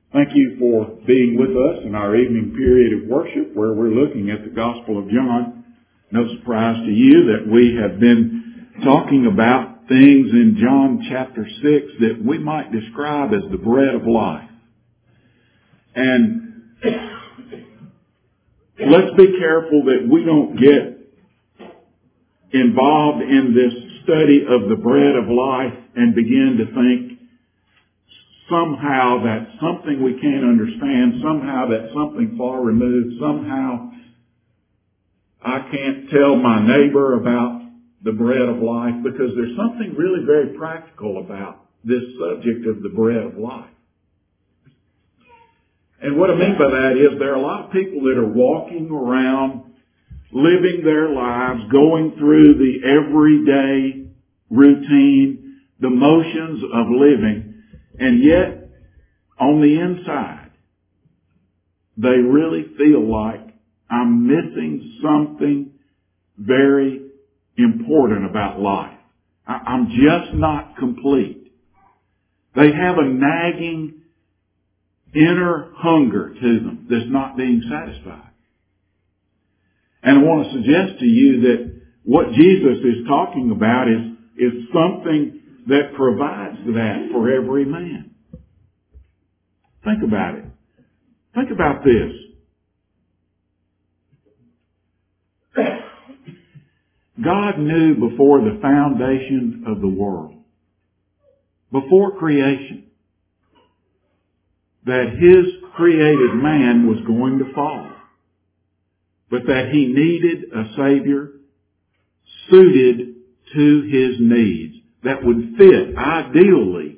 Thank you for being with us in our evening period of worship where we're looking at the Gospel of John. No surprise to you that we have been talking about things in John chapter 6 that we might describe as the bread of life. And let's be careful that we don't get involved in this study of the bread of life and begin to think somehow that's something we can't understand, somehow that's something far removed, somehow I can't tell my neighbor about the bread of life, because there's something really very practical about this subject of the bread of life. And what I mean by that is there are a lot of people that are walking around, living their lives, going through the everyday routine, the motions of living, and yet, on the inside, they really feel like I'm missing something very important about life. I'm just not complete. They have a nagging inner hunger to them that's not being satisfied. And I want to suggest to you that what Jesus is talking about is something that provides that for every man. Think about it. Think about this. God knew before the foundation of the world, before creation, that His created man was going to fall, but that He needed a Savior suited to His needs, that would fit ideally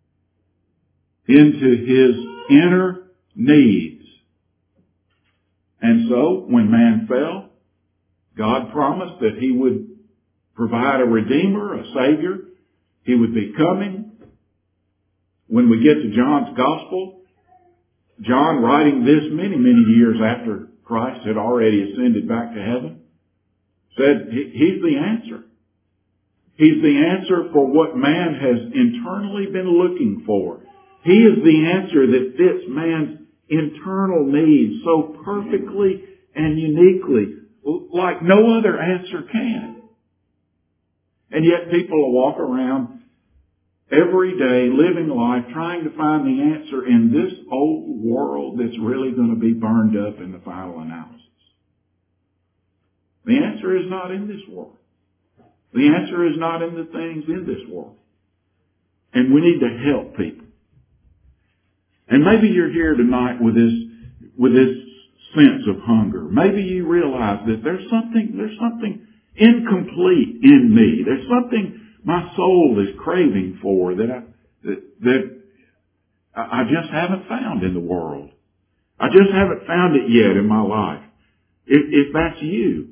into His inner needs. And so, when man fell, God promised that He would provide a Redeemer, a Savior. He would be coming. When we get to John's Gospel, John, writing this many, many years after Christ had already ascended back to heaven, said He's the answer. He's the answer for what man has internally been looking for. He is the answer that fits man's internal needs so perfectly and uniquely, like no other answer can. And yet people will walk around every day living life trying to find the answer in this old world that's really going to be burned up in the final analysis. The answer is not in this world. The answer is not in the things in this world. And we need to help people. And maybe you're here tonight with this sense of hunger. Maybe you realize that there's something incomplete in me. There's something my soul is craving for that I just haven't found in the world. I just haven't found it yet in my life. If that's you,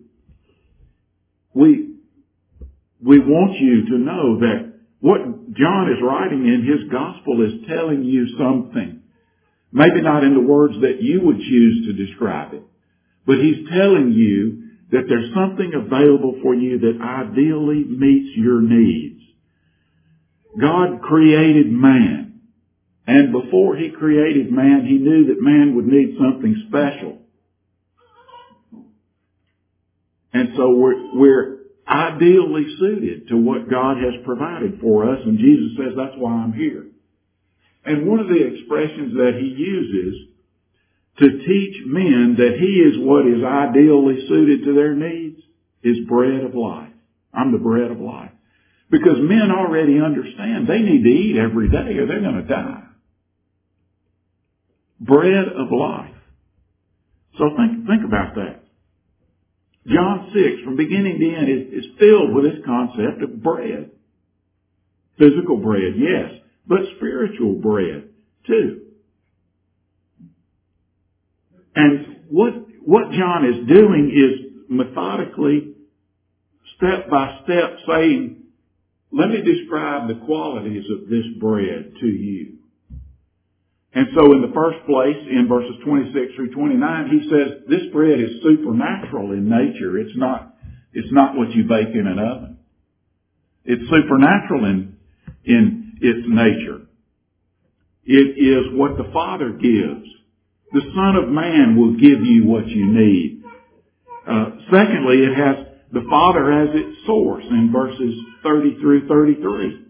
we want you to know that what John is writing in his gospel is telling you something. Maybe not in the words that you would choose to describe it, but he's telling you that there's something available for you that ideally meets your needs. God created man, and before He created man, He knew that man would need something special. And so we're ideally suited to what God has provided for us, and Jesus says, that's why I'm here. And one of the expressions that He uses to teach men that He is what is ideally suited to their needs is bread of life. I'm the bread of life. Because men already understand they need to eat every day or they're going to die. Bread of life. So think about that. John 6, from beginning to end, is filled with this concept of bread. Physical bread, yes, but spiritual bread, too. And what John is doing is methodically, step by step, saying, let me describe the qualities of this bread to you. And so in the first place, in verses 26 through 29, he says this bread is supernatural in nature. It's not what you bake in an oven. It's supernatural in its nature. It is what the Father gives. The Son of Man will give you what you need. Secondly, the Father has its source in verses 30 through 33.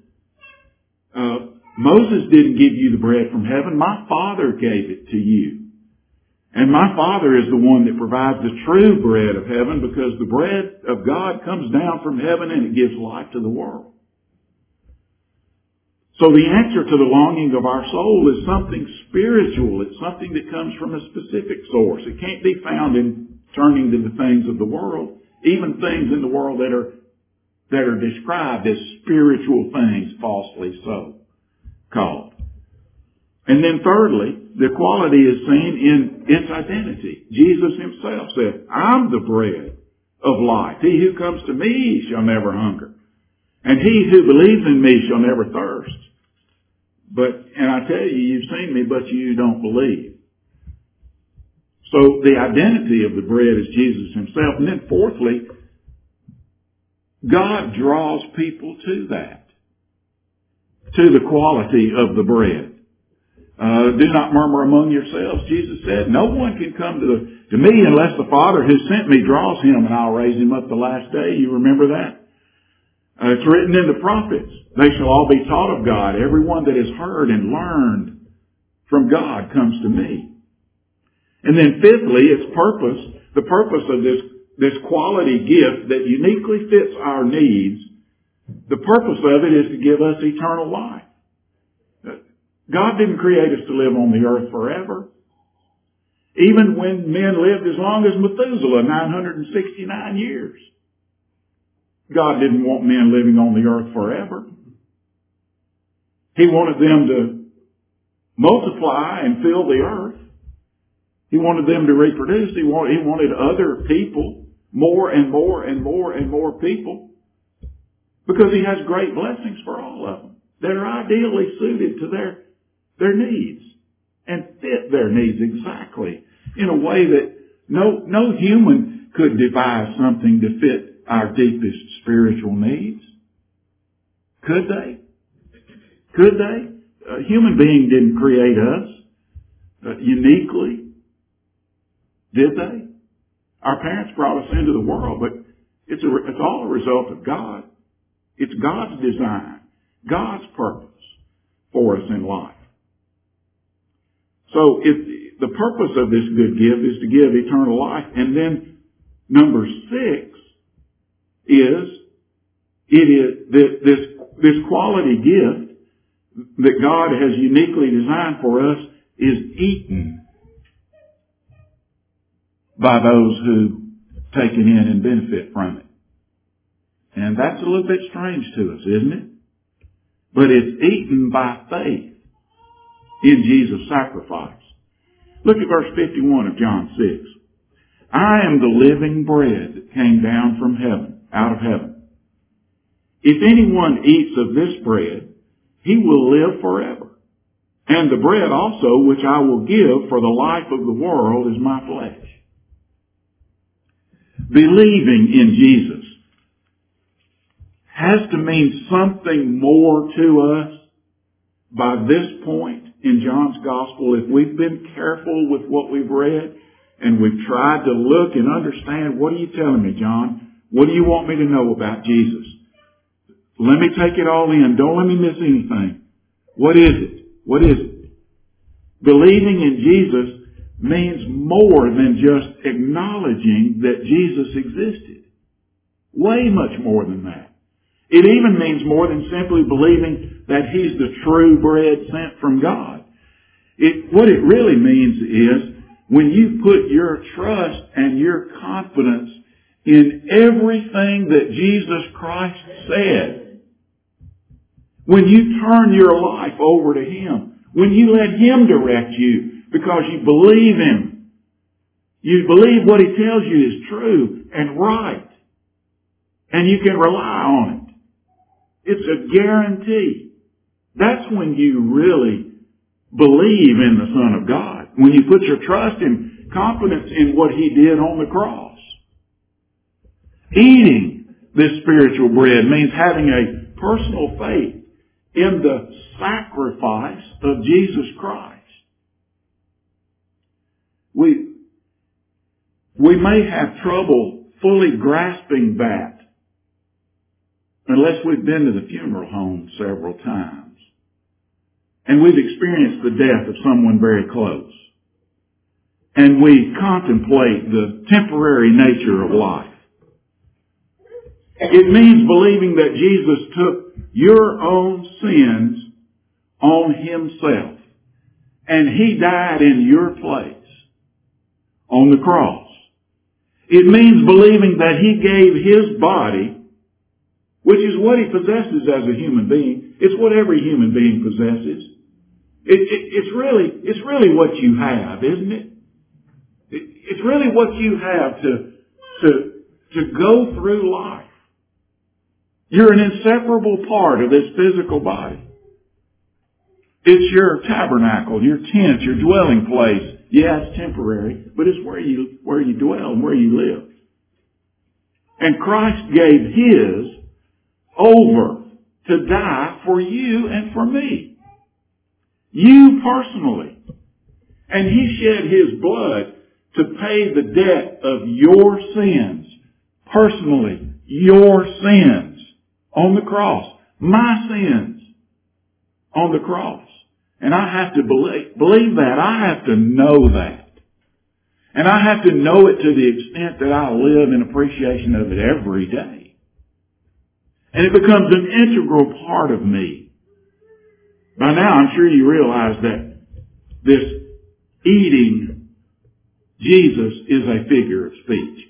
Moses didn't give you the bread from heaven. My Father gave it to you. And my Father is the one that provides the true bread of heaven, because the bread of God comes down from heaven and it gives life to the world. So the answer to the longing of our soul is something spiritual. It's something that comes from a specific source. It can't be found in turning to the things of the world, even things in the world that are described as spiritual things, falsely so called. And then thirdly, the quality is seen in its identity. Jesus himself said, I'm the bread of life. He who comes to me shall never hunger, and he who believes in me shall never thirst. And I tell you, you've seen me, but you don't believe. So the identity of the bread is Jesus himself. And then fourthly, God draws people to that, to the quality of the bread. Do not murmur among yourselves, Jesus said. No one can come to me unless the Father who sent me draws him, and I'll raise him up the last day. You remember that? It's written in the prophets. They shall all be taught of God. Everyone that has heard and learned from God comes to me. And then fifthly, its purpose, the purpose of this quality gift that uniquely fits our needs, the purpose of it is to give us eternal life. God didn't create us to live on the earth forever. Even when men lived as long as Methuselah, 969 years. God didn't want men living on the earth forever. He wanted them to multiply and fill the earth. He wanted them to reproduce. He wanted other people, more and more and more and more people, because he has great blessings for all of them that are ideally suited to their needs and fit their needs exactly in a way that no human could devise something to fit our deepest spiritual needs. Could they? Could they? A human being didn't create us uniquely. Did they? Our parents brought us into the world, but it's all a result of God. It's God's design, God's purpose for us in life. So the purpose of this good gift is to give eternal life. And then number 6 is this quality gift that God has uniquely designed for us is eaten by those who take it in and benefit from it. And that's a little bit strange to us, isn't it? But it's eaten by faith in Jesus' sacrifice. Look at verse 51 of John 6. I am the living bread that came down from heaven, out of heaven. If anyone eats of this bread, he will live forever. And the bread also which I will give for the life of the world is my flesh. Believing in Jesus has to mean something more to us by this point in John's Gospel. If we've been careful with what we've read and we've tried to look and understand, what are you telling me, John? What do you want me to know about Jesus? Let me take it all in. Don't let me miss anything. What is it? What is it? Believing in Jesus means more than just acknowledging that Jesus existed. Way much more than that. It even means more than simply believing that He's the true bread sent from God. What it really means is when you put your trust and your confidence in everything that Jesus Christ said, when you turn your life over to Him, when you let Him direct you because you believe Him, you believe what He tells you is true and right, and you can rely on it. It's a guarantee. That's when you really believe in the Son of God. When you put your trust and confidence in what He did on the cross. Eating this spiritual bread means having a personal faith in the sacrifice of Jesus Christ. We may have trouble fully grasping that unless we've been to the funeral home several times and we've experienced the death of someone very close and we contemplate the temporary nature of life. It means believing that Jesus took your own sins on Himself and He died in your place on the cross. It means believing that He gave His body, which is what He possesses as a human being. It's what every human being possesses. It's really what you have, isn't it? It's really what you have to go through life. You're an inseparable part of this physical body. It's your tabernacle, your tent, your dwelling place. Yeah, it's temporary, but it's where you dwell and where you live. And Christ gave His over to die for you and for me. You personally. And He shed His blood to pay the debt of your sins. Personally, your sins on the cross. My sins on the cross. And I have to believe that. I have to know that. And I have to know it to the extent that I live in appreciation of it every day. And it becomes an integral part of me. By now, I'm sure you realize that this eating Jesus is a figure of speech.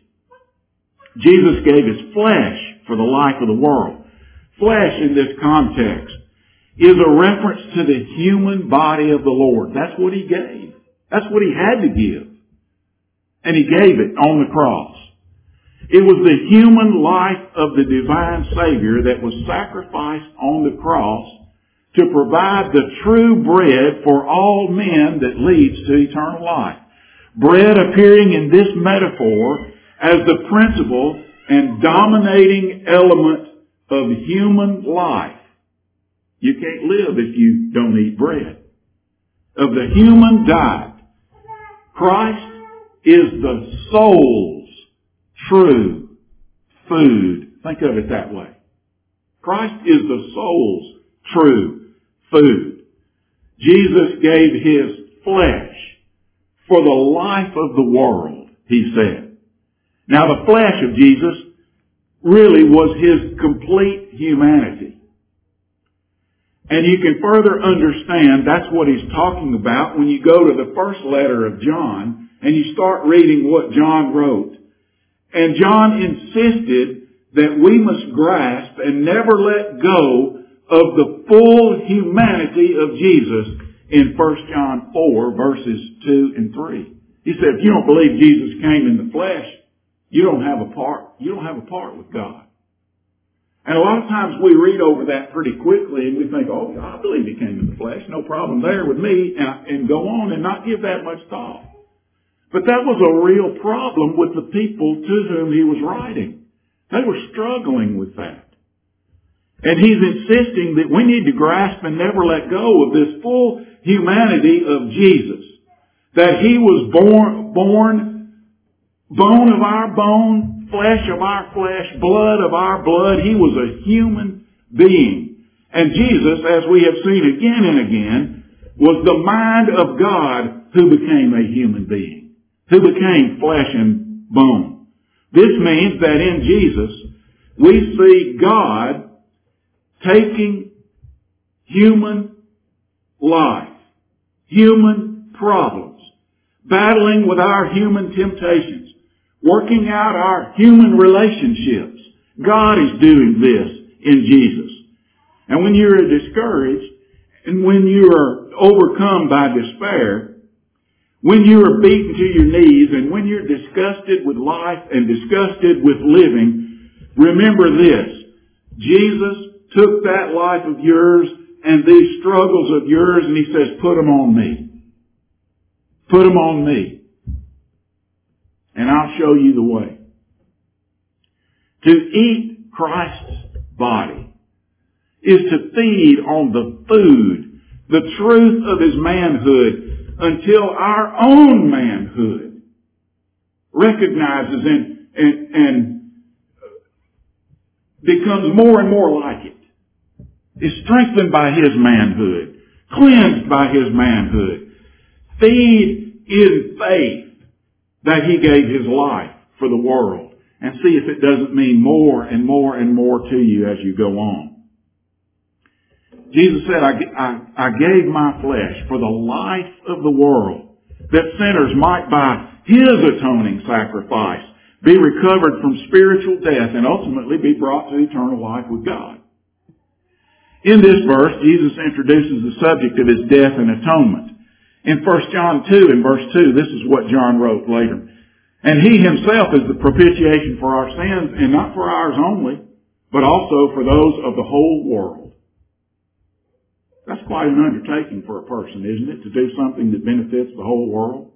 Jesus gave His flesh for the life of the world. Flesh in this context is a reference to the human body of the Lord. That's what He gave. That's what He had to give. And He gave it on the cross. It was the human life of the divine Savior that was sacrificed on the cross to provide the true bread for all men that leads to eternal life. Bread appearing in this metaphor as the principal and dominating element of human life. You can't live if you don't eat bread. Of the human diet, Christ is the soul's true food. Think of it that way. Christ is the soul's true food. Jesus gave His flesh for the life of the world, He said. Now the flesh of Jesus really was His complete humanity. And you can further understand that's what He's talking about when you go to the first letter of John and you start reading what John wrote. And John insisted that we must grasp and never let go of the full humanity of Jesus in 1 John 4 verses 2 and 3. He said, if you don't believe Jesus came in the flesh, you don't have a part with God. And a lot of times we read over that pretty quickly and we think, oh, I believe He came in the flesh. No problem there with me. And go on and not give that much thought. But that was a real problem with the people to whom He was writing. They were struggling with that. And He's insisting that we need to grasp and never let go of this full humanity of Jesus. That He was born, bone of our bone, flesh of our flesh, blood of our blood. He was a human being. And Jesus, as we have seen again and again, was the mind of God who became a human being, who became flesh and bone. This means that in Jesus, we see God taking human life, human problems, battling with our human temptations, working out our human relationships. God is doing this in Jesus. And when you're discouraged, and when you are overcome by despair, when you are beaten to your knees, and when you're disgusted with life and disgusted with living, remember this. Jesus took that life of yours and these struggles of yours, and He says, put them on me. Put them on me. And I'll show you the way. To eat Christ's body is to feed on the food, the truth of his manhood, until our own manhood recognizes and becomes more and more like it. Is strengthened by his manhood, cleansed by his manhood. Feed in faith that he gave his life for the world, and see if it doesn't mean more and more and more to you as you go on. Jesus said, I gave my flesh for the life of the world, that sinners might by his atoning sacrifice be recovered from spiritual death and ultimately be brought to eternal life with God. In this verse, Jesus introduces the subject of his death and atonement. In 1 John 2, in verse 2, this is what John wrote later. And he himself is the propitiation for our sins, and not for ours only, but also for those of the whole world. That's quite an undertaking for a person, isn't it? To do something that benefits the whole world.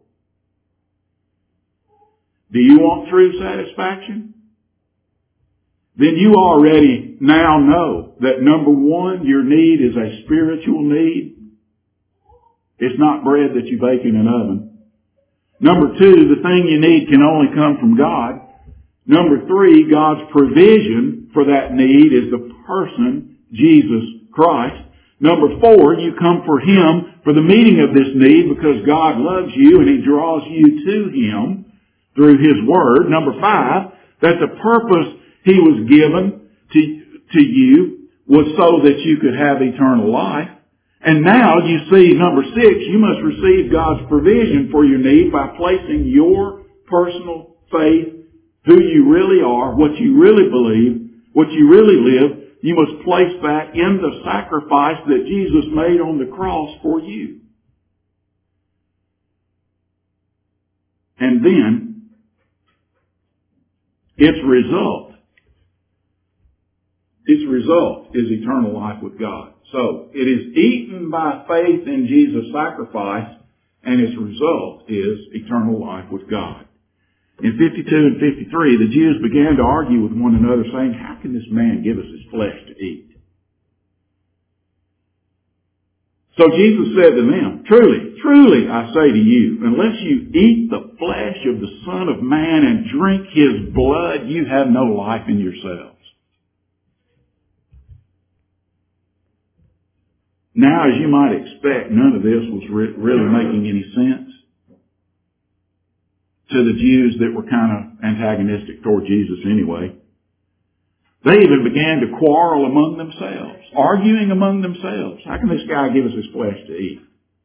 Do you want true satisfaction? Then you already now know that number one, your need is a spiritual need. It's not bread that you bake in an oven. Number two, the thing you need can only come from God. Number three, God's provision for that need is the person, Jesus Christ. Number four, you come for Him for the meeting of this need because God loves you and He draws you to Him through His Word. Number five, that the purpose He was given to you was so that you could have eternal life. And now you see, number six, you must receive God's provision for your need by placing your personal faith, who you really are, what you really believe, what you really live. You must place that in the sacrifice that Jesus made on the cross for you. And then, its result is eternal life with God. So, it is eaten by faith in Jesus' sacrifice, and its result is eternal life with God. In 52 and 53, the Jews began to argue with one another, saying, how can this man give us his flesh to eat? So Jesus said to them, truly, truly, I say to you, unless you eat the flesh of the Son of Man and drink His blood, you have no life in yourselves. Now, as you might expect, none of this was really making any sense to the Jews that were kind of antagonistic toward Jesus anyway. They even began to quarrel among themselves, arguing among themselves. How can this guy give us his flesh to eat?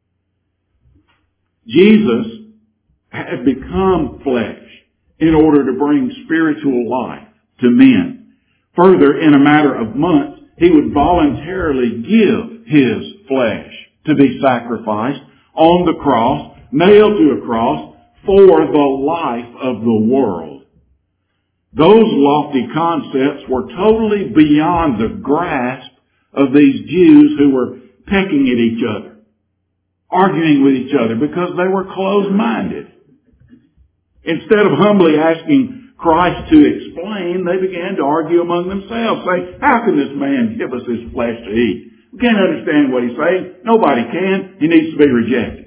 Jesus had become flesh in order to bring spiritual life to men. Further, in a matter of months, He would voluntarily give His flesh to be sacrificed on the cross, nailed to a cross, for the life of the world. Those lofty concepts were totally beyond the grasp of these Jews who were pecking at each other, arguing with each other because they were closed-minded. Instead of humbly asking Christ to explain, they began to argue among themselves, saying, how can this man give us his flesh to eat? We can't understand what he's saying. Nobody can. He needs to be rejected.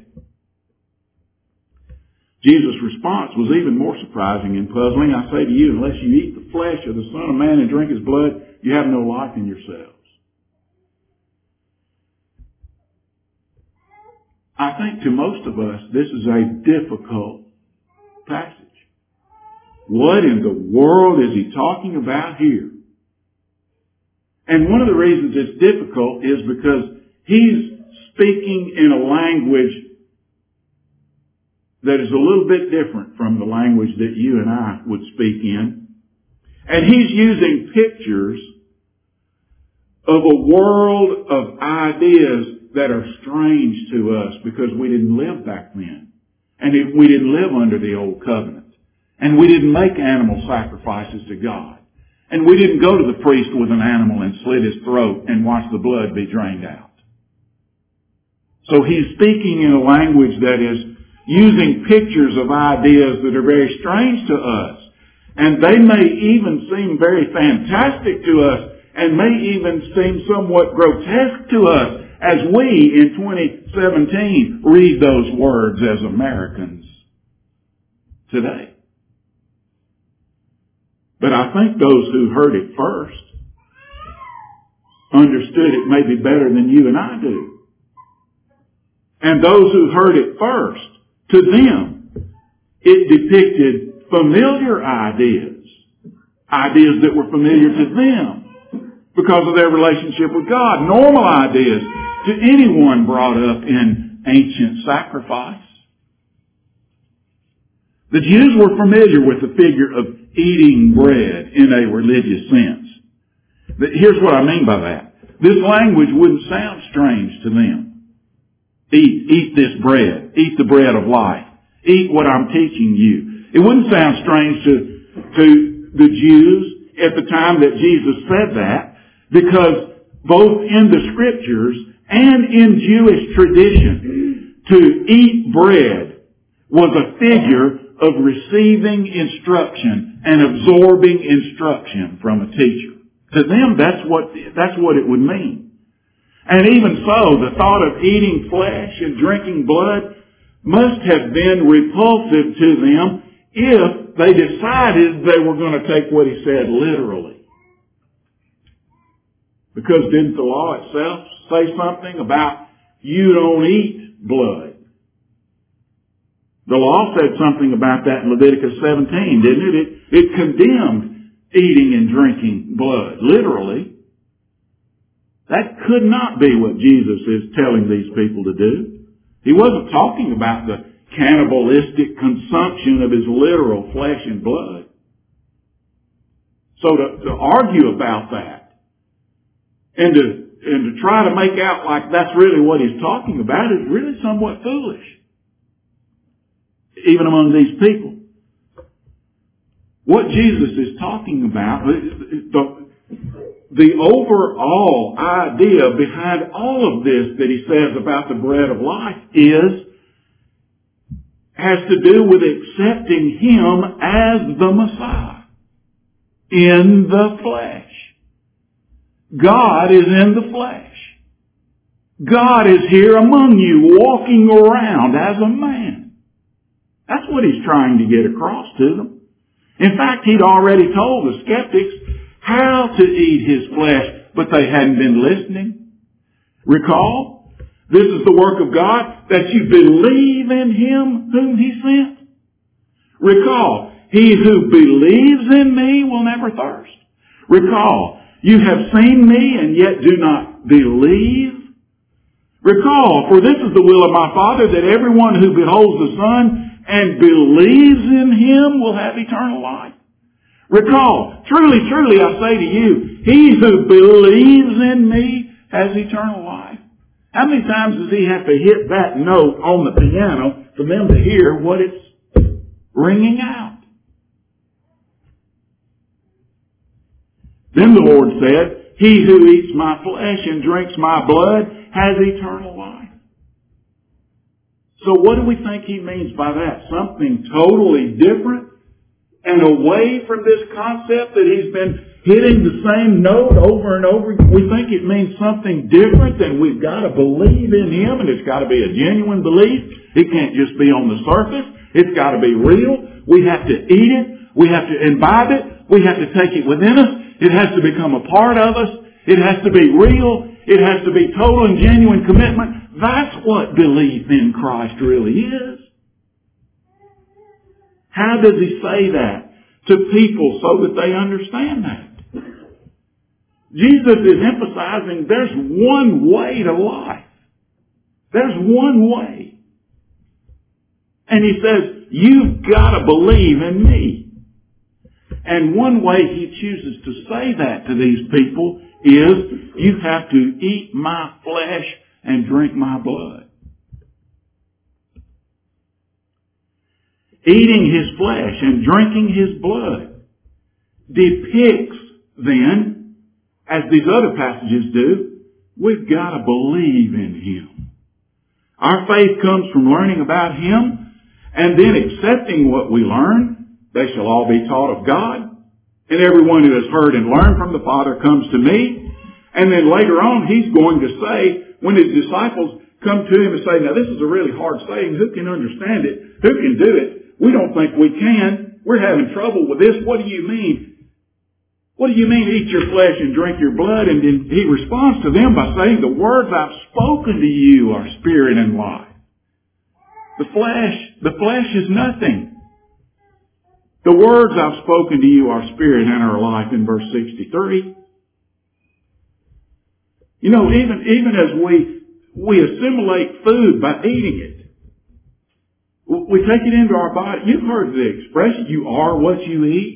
Jesus' response was even more surprising and puzzling. I say to you, unless you eat the flesh of the Son of Man and drink His blood, you have no life in yourselves. I think to most of us, this is a difficult passage. What in the world is He talking about here? And one of the reasons it's difficult is because He's speaking in a language that is a little bit different from the language that you and I would speak in. And He's using pictures of a world of ideas that are strange to us because we didn't live back then. And we didn't live under the old covenant. And we didn't make animal sacrifices to God. And we didn't go to the priest with an animal and slit his throat and watch the blood be drained out. So He's speaking in a language that is using pictures of ideas that are very strange to us. And they may even seem very fantastic to us and may even seem somewhat grotesque to us as we in 2017 read those words as Americans today. But I think those who heard it first understood it maybe better than you and I do. And those who heard it first, to them, it depicted familiar ideas that were familiar to them because of their relationship with God, normal ideas to anyone brought up in ancient sacrifice. The Jews were familiar with the figure of eating bread in a religious sense. Here's what I mean by that. This language wouldn't sound strange to them. Eat this bread. Eat the bread of life. Eat what I'm teaching you. It wouldn't sound strange to the Jews at the time that Jesus said that, because both in the Scriptures and in Jewish tradition, to eat bread was a figure of receiving instruction and absorbing instruction from a teacher. To them, that's what it would mean. And even so, the thought of eating flesh and drinking blood must have been repulsive to them if they decided they were going to take what he said literally. Because didn't the law itself say something about you don't eat blood? The law said something about that in Leviticus 17, didn't it? It condemned eating and drinking blood, literally. That could not be what Jesus is telling these people to do. He wasn't talking about the cannibalistic consumption of his literal flesh and blood. So to argue about that and to try to make out like that's really what he's talking about is really somewhat foolish, even among these people. What Jesus is talking about, the overall idea behind all of this that he says about the bread of life has to do with accepting him as the Messiah in the flesh. God is in the flesh. God is here among you, walking around as a man. That's what he's trying to get across to them. In fact, he'd already told the skeptics how to eat his flesh, but they hadn't been listening. Recall, this is the work of God, that you believe in him whom he sent. Recall, he who believes in me will never thirst. Recall, you have seen me and yet do not believe. Recall, for this is the will of my Father, that everyone who beholds the Son and believes in him will have eternal life. Recall, truly, truly, I say to you, he who believes in me has eternal life. How many times does he have to hit that note on the piano for them to hear what it's ringing out? Then the Lord said, he who eats my flesh and drinks my blood has eternal life. So what do we think he means by that? Something totally different and away from this concept that he's been hitting the same note over and over. We think it means something different, and we've got to believe in him, and it's got to be a genuine belief. It can't just be on the surface. It's got to be real. We have to eat it. We have to imbibe it. We have to take it within us. It has to become a part of us. It has to be real. It has to be total and genuine commitment. That's what belief in Christ really is. How does he say that to people so that they understand that? Jesus is emphasizing there's one way to life. There's one way. And he says, you've got to believe in me. And one way he chooses to say that to these people is, you have to eat my flesh and drink my blood. Eating his flesh and drinking his blood depicts then, as these other passages do, we've got to believe in him. Our faith comes from learning about him and then accepting what we learn. They shall all be taught of God. And everyone who has heard and learned from the Father comes to me. And then later on, he's going to say, when his disciples come to him and say, now this is a really hard saying. Who can understand it? Who can do it? We don't think we can. We're having trouble with this. What do you mean? What do you mean eat your flesh and drink your blood? And then he responds to them by saying, the words I've spoken to you are spirit and life. The flesh is nothing. The words I've spoken to you are spirit and are life in verse 63. You know, even as we assimilate food by eating it, we take it into our body. You've heard the expression, you are what you eat.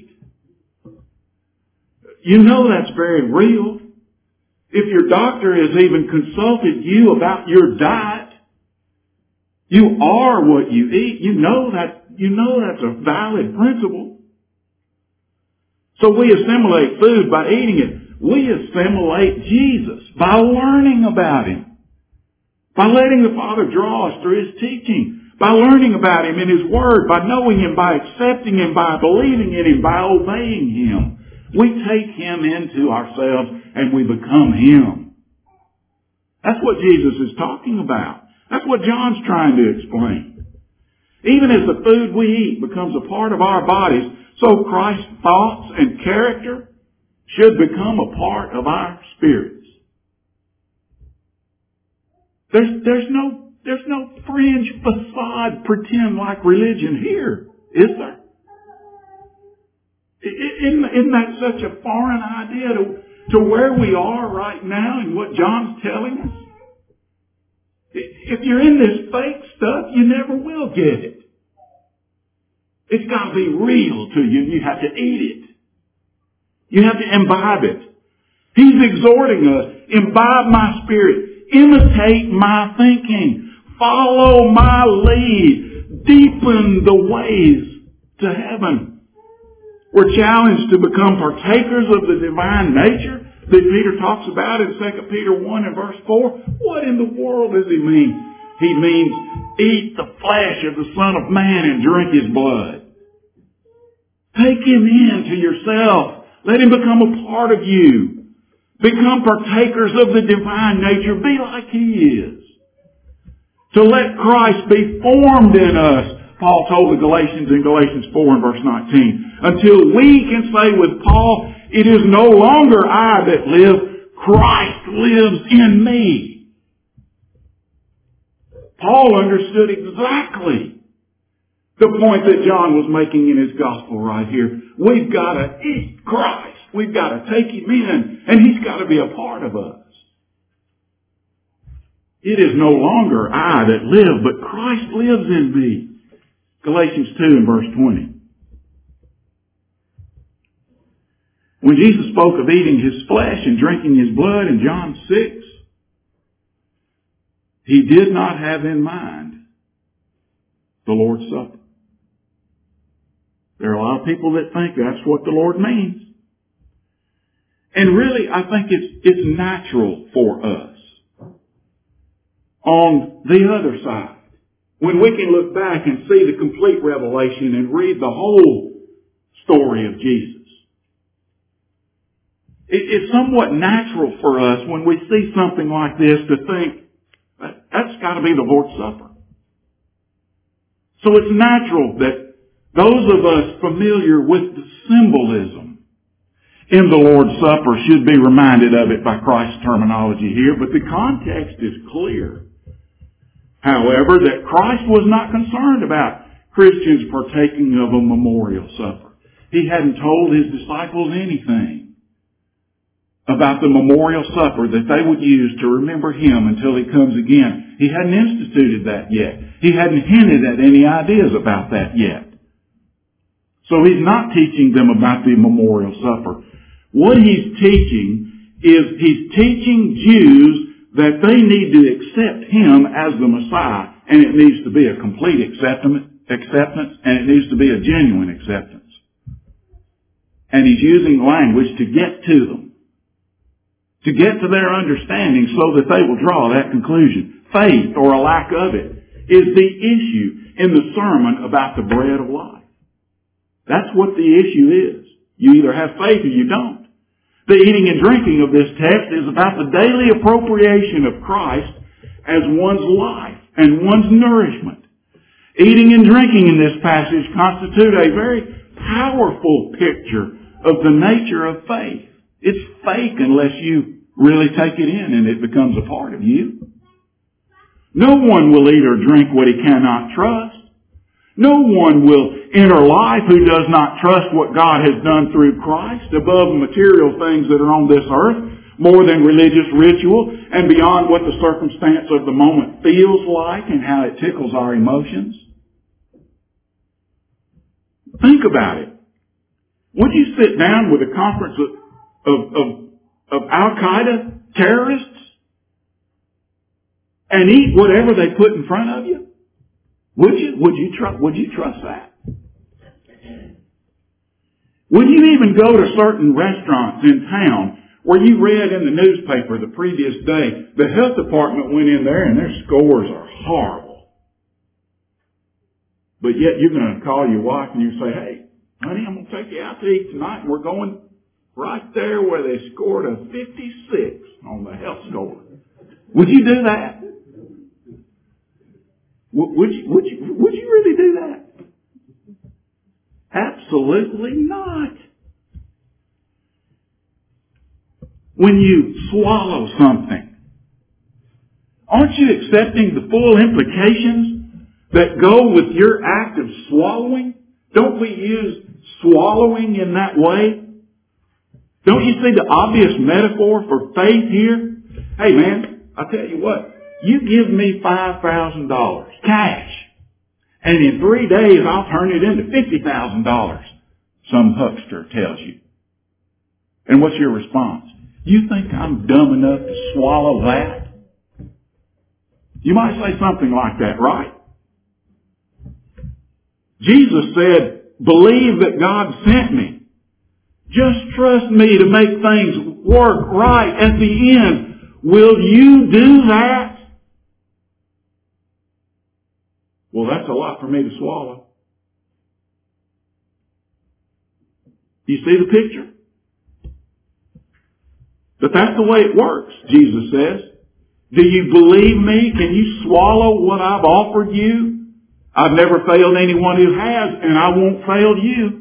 You know that's very real. If your doctor has even consulted you about your diet, you are what you eat. You know that's a valid principle. So we assimilate food by eating it. We assimilate Jesus by learning about Him. By letting the Father draw us through His teaching. By learning about Him in His Word. By knowing Him. By accepting Him. By believing in Him. By obeying Him. We take Him into ourselves and we become Him. That's what Jesus is talking about. That's what John's trying to explain. Even as the food we eat becomes a part of our bodies, so Christ's thoughts and character should become a part of our spirits. There's no fringe facade pretend like religion here, is there? Isn't that such a foreign idea to where we are right now and what John's telling us? If you're in this fake stuff, you never will get it. It's got to be real to you, and you have to eat it. You have to imbibe it. He's exhorting us, imbibe my spirit, imitate my thinking, follow my lead, deepen the ways to heaven. We're challenged to become partakers of the divine nature that Peter talks about in 2 Peter 1 and verse 4. What in the world does he mean? He means eat the flesh of the Son of Man and drink His blood. Take Him into yourself. Let Him become a part of you. Become partakers of the divine nature. Be like He is. To let Christ be formed in us, Paul told the Galatians in Galatians 4 and verse 19. Until we can say with Paul, it is no longer I that live, Christ lives in me. Paul understood exactly the point that John was making in his gospel right here. We've got to eat Christ. We've got to take Him in, and He's got to be a part of us. It is no longer I that live, but Christ lives in me. Galatians 2 and verse 20. When Jesus spoke of eating His flesh and drinking His blood in John 6, He did not have in mind the Lord's Supper. There are a lot of people that think that's what the Lord means. And really, I think it's natural for us. On the other side, when we can look back and see the complete revelation and read the whole story of Jesus, it's somewhat natural for us when we see something like this to think, that's got to be the Lord's Supper. So it's natural that those of us familiar with the symbolism in the Lord's Supper should be reminded of it by Christ's terminology here, but the context is clear. However, that Christ was not concerned about Christians partaking of a memorial supper. He hadn't told His disciples anything about the memorial supper that they would use to remember Him until He comes again. He hadn't instituted that yet. He hadn't hinted at any ideas about that yet. So He's not teaching them about the memorial supper. What He's teaching is He's teaching Jews that they need to accept Him as the Messiah, and it needs to be a complete acceptance, and it needs to be a genuine acceptance. And He's using language to get to them, to get to their understanding so that they will draw that conclusion. Faith, or a lack of it, is the issue in the sermon about the bread of life. That's what the issue is. You either have faith or you don't. The eating and drinking of this text is about the daily appropriation of Christ as one's life and one's nourishment. Eating and drinking in this passage constitute a very powerful picture of the nature of faith. It's fake unless you really take it in and it becomes a part of you. No one will eat or drink what he cannot trust. No one will enter life who does not trust what God has done through Christ above material things that are on this earth, more than religious ritual and beyond what the circumstance of the moment feels like and how it tickles our emotions. Think about it. Would you sit down with a conference of Al-Qaeda terrorists and eat whatever they put in front of you? Would you trust that? Would you even go to certain restaurants in town where you read in the newspaper the previous day, the health department went in there and their scores are horrible. But yet you're going to call your wife and you say, hey, honey, I'm going to take you out to eat tonight and we're going right there where they scored a 56 on the health score. Would you do that? Would you really do that? Absolutely not. When you swallow something, aren't you accepting the full implications that go with your act of swallowing? Don't we use swallowing in that way? Don't you see the obvious metaphor for faith here? Hey man, I'll tell you what. You give me $5,000 cash, and in 3 days I'll turn it into $50,000, some huckster tells you. And what's your response? You think I'm dumb enough to swallow that? You might say something like that, right? Jesus said, believe that God sent me. Just trust me to make things work right at the end. Will you do that? Well, that's a lot for me to swallow. You see the picture? But that's the way it works, Jesus says. Do you believe me? Can you swallow what I've offered you? I've never failed anyone who has, and I won't fail you.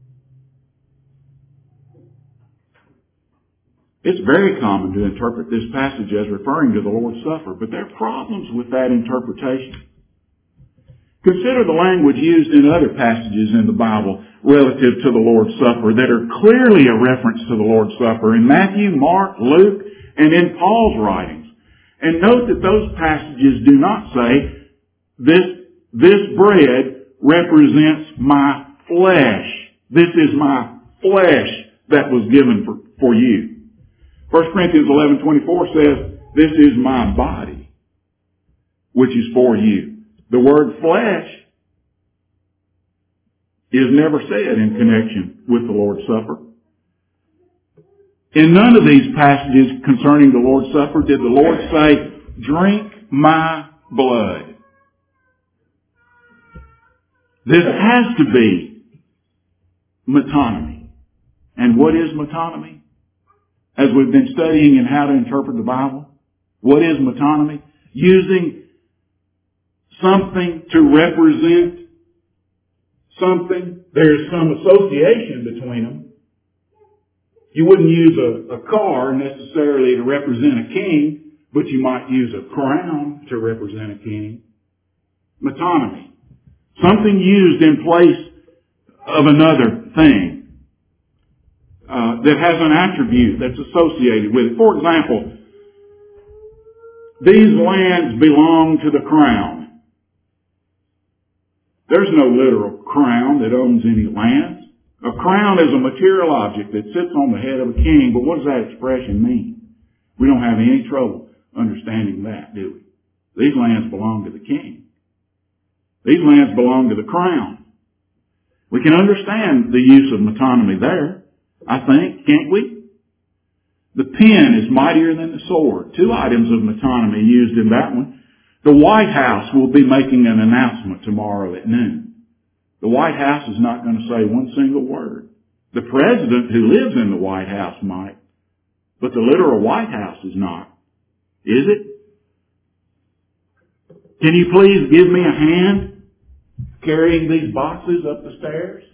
It's very common to interpret this passage as referring to the Lord's Supper, but there are problems with that interpretation. Consider the language used in other passages in the Bible relative to the Lord's Supper that are clearly a reference to the Lord's Supper in Matthew, Mark, Luke, and in Paul's writings. And note that those passages do not say, this bread represents my flesh. This is my flesh that was given for you. 1 Corinthians 11:24 says, this is my body, which is for you. The word flesh is never said in connection with the Lord's Supper. In none of these passages concerning the Lord's Supper did the Lord say, drink my blood. This has to be metonymy. And what is metonymy? As we've been studying in how to interpret the Bible, what is metonymy? Using something to represent something. There's some association between them. You wouldn't use a car necessarily to represent a king, but you might use a crown to represent a king. Metonymy. Something used in place of another thing that has an attribute that's associated with it. For example, these lands belong to the crown. There's no literal crown that owns any lands. A crown is a material object that sits on the head of a king, but what does that expression mean? We don't have any trouble understanding that, do we? These lands belong to the king. These lands belong to the crown. We can understand the use of metonymy there, I think, can't we? The pen is mightier than the sword. Two items of metonymy used in that one. The White House will be making an announcement tomorrow at noon. The White House is not going to say one single word. The president who lives in the White House might, but the literal White House is not. Is it? Can you please give me a hand carrying these boxes up the stairs?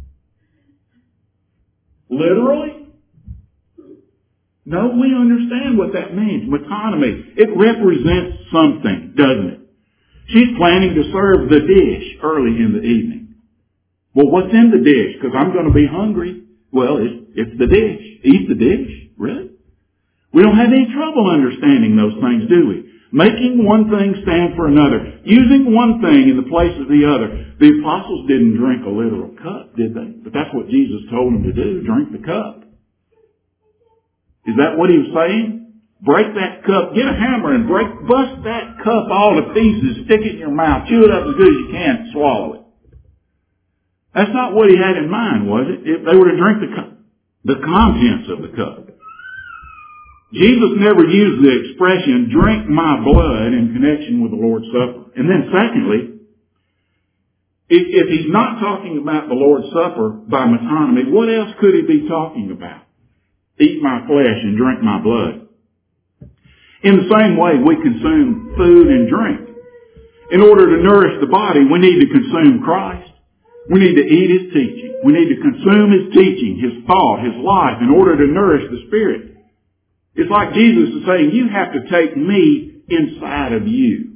Literally? No, we understand what that means. Metonymy. It represents something, doesn't it? She's planning to serve the dish early in the evening. Well, what's in the dish? Because I'm going to be hungry. Well, it's the dish. Eat the dish. Really? We don't have any trouble understanding those things, do we? Making one thing stand for another. Using one thing in the place of the other. The apostles didn't drink a literal cup, did they? But that's what Jesus told them to do. Drink the cup. Is that what he was saying? Break that cup. Get a hammer and bust that cup all to pieces. Stick it in your mouth. Chew it up as good as you can. Swallow it. That's not what he had in mind, was it? If they were to drink the contents of the cup. Jesus never used the expression, drink my blood, in connection with the Lord's Supper. And then secondly, if he's not talking about the Lord's Supper by metonymy, what else could he be talking about? Eat my flesh and drink my blood. In the same way, we consume food and drink. In order to nourish the body, we need to consume Christ. We need to eat his teaching. We need to consume his teaching, his thought, his life, in order to nourish the Spirit. It's like Jesus is saying, you have to take me inside of you.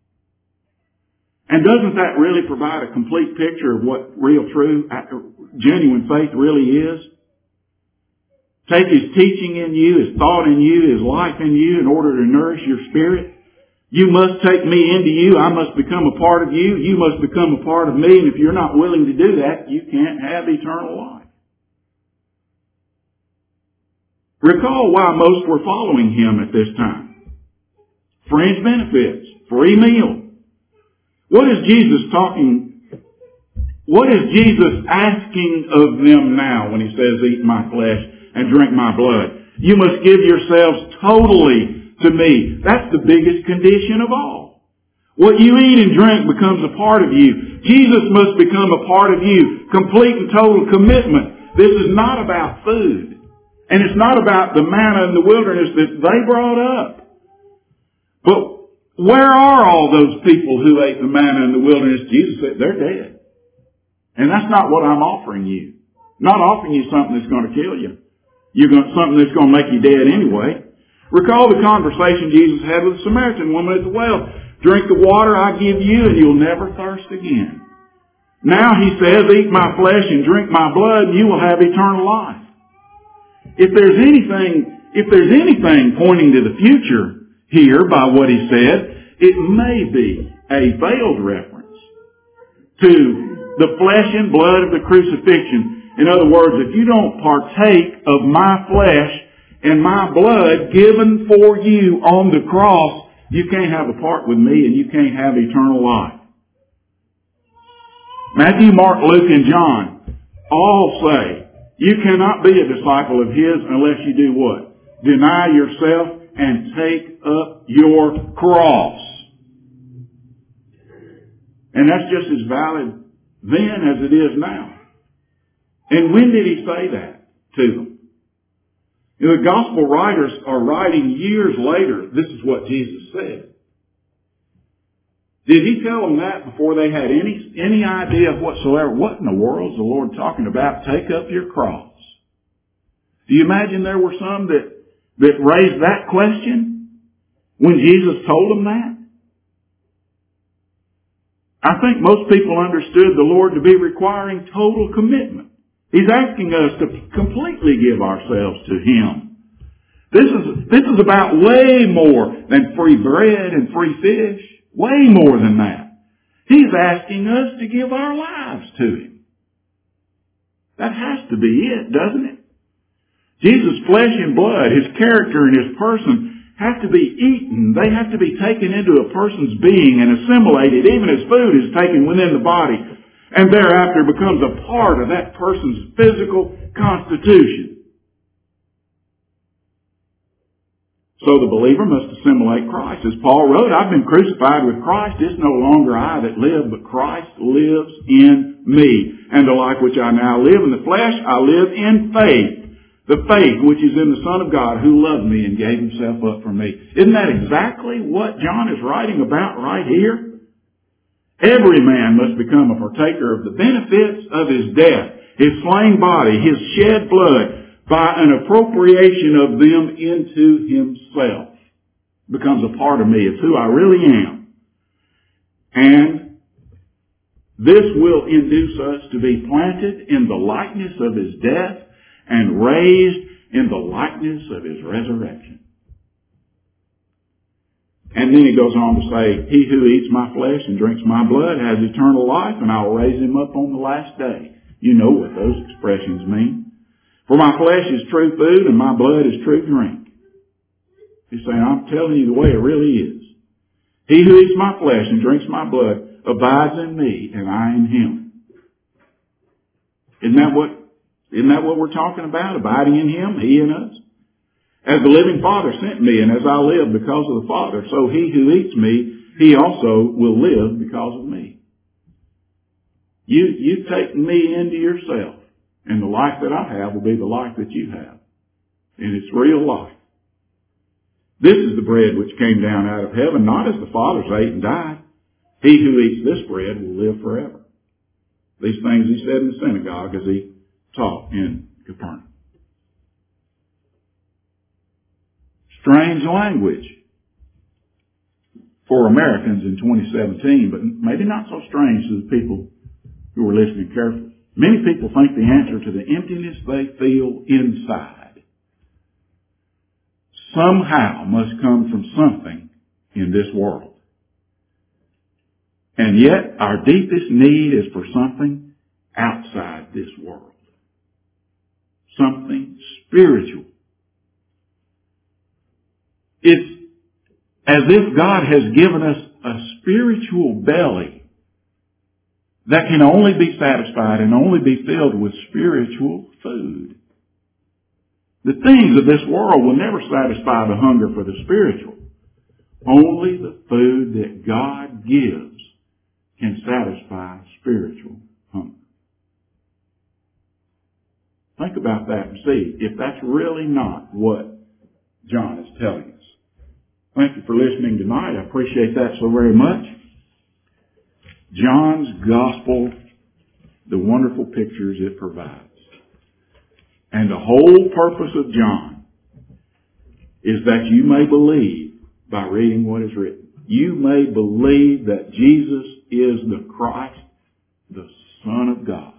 And doesn't that really provide a complete picture of what real, true, genuine faith really is? Take his teaching in you, his thought in you, his life in you in order to nourish your spirit. You must take me into you. I must become a part of you. You must become a part of me. And if you're not willing to do that, you can't have eternal life. Recall why most were following him at this time. Fringe benefits, free meal. What is Jesus asking of them now when he says, eat my flesh and drink my blood? You must give yourselves totally to me. That's the biggest condition of all. What you eat and drink becomes a part of you. Jesus must become a part of you. Complete and total commitment. This is not about food. And it's not about the manna in the wilderness that they brought up. But where are all those people who ate the manna in the wilderness? Jesus said, they're dead. And that's not what I'm offering you. I'm not offering you something that's going to kill you. Something that's going to make you dead anyway. Recall the conversation Jesus had with the Samaritan woman at the well. Drink the water I give you and you'll never thirst again. Now he says, eat my flesh and drink my blood and you will have eternal life. If there's anything pointing to the future here by what he said, it may be a veiled reference to the flesh and blood of the crucifixion. In other words, if you don't partake of my flesh and my blood given for you on the cross, you can't have a part with me and you can't have eternal life. Matthew, Mark, Luke, and John all say, you cannot be a disciple of his unless you do what? Deny yourself and take up your cross. And that's just as valid then as it is now. And when did he say that to them? You know, the gospel writers are writing years later. This is what Jesus said. Did he tell them that before they had any idea whatsoever? What in the world is the Lord talking about? Take up your cross. Do you imagine there were some that raised that question when Jesus told them that? I think most people understood the Lord to be requiring total commitment. He's asking us to completely give ourselves to him. This is about way more than free bread and free fish. Way more than that. He's asking us to give our lives to him. That has to be it, doesn't it? Jesus' flesh and blood, his character and his person have to be eaten. They have to be taken into a person's being and assimilated, even as food is taken within the body, and thereafter becomes a part of that person's physical constitution. So the believer must assimilate Christ. As Paul wrote, I've been crucified with Christ. It's no longer I that live, but Christ lives in me. And the life which I now live in the flesh, I live in faith. The faith which is in the Son of God who loved me and gave himself up for me. Isn't that exactly what John is writing about right here? Every man must become a partaker of the benefits of his death, his slain body, his shed blood, by an appropriation of them into himself. Becomes a part of me. It's who I really am. And this will induce us to be planted in the likeness of his death and raised in the likeness of his resurrection. And then he goes on to say, he who eats my flesh and drinks my blood has eternal life, and I will raise him up on the last day. You know what those expressions mean. For my flesh is true food and my blood is true drink. He's saying, I'm telling you the way it really is. He who eats my flesh and drinks my blood abides in me and I in him. Isn't that what we're talking about? Abiding in him, he in us? As the living Father sent me, and as I live because of the Father, so he who eats me, he also will live because of me. You take me into yourself. And the life that I have will be the life that you have. And it's real life. This is the bread which came down out of heaven, not as the fathers ate and died. He who eats this bread will live forever. These things he said in the synagogue as he taught in Capernaum. Strange language for Americans in 2017, but maybe not so strange to the people who are listening carefully. Many people think the answer to the emptiness they feel inside somehow must come from something in this world. And yet our deepest need is for something outside this world. Something spiritual. It's as if God has given us a spiritual belly that can only be satisfied and only be filled with spiritual food. The things of this world will never satisfy the hunger for the spiritual. Only the food that God gives can satisfy spiritual hunger. Think about that and see if that's really not what John is telling us. Thank you for listening tonight. I appreciate that so very much. John's Gospel, the wonderful pictures it provides. And the whole purpose of John is that you may believe by reading what is written. You may believe that Jesus is the Christ, the Son of God.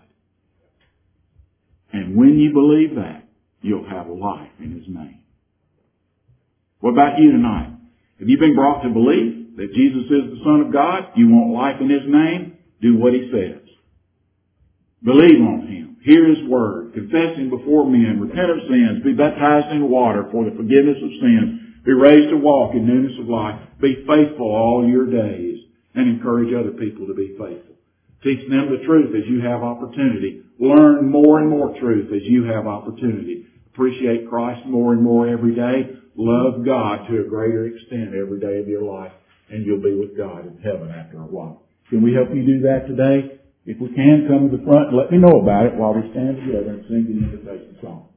And when you believe that, you'll have life in his name. What about you tonight? Have you been brought to believe that Jesus is the Son of God? You want life in his name? Do what he says. Believe on him. Hear his word. Confess him before men. Repent of sins. Be baptized in water for the forgiveness of sins. Be raised to walk in newness of life. Be faithful all your days. And encourage other people to be faithful. Teach them the truth as you have opportunity. Learn more and more truth as you have opportunity. Appreciate Christ more and more every day. Love God to a greater extent every day of your life. And you'll be with God in heaven after a while. Can we help you do that today? If we can, come to the front and let me know about it while we stand together and sing the invitation song.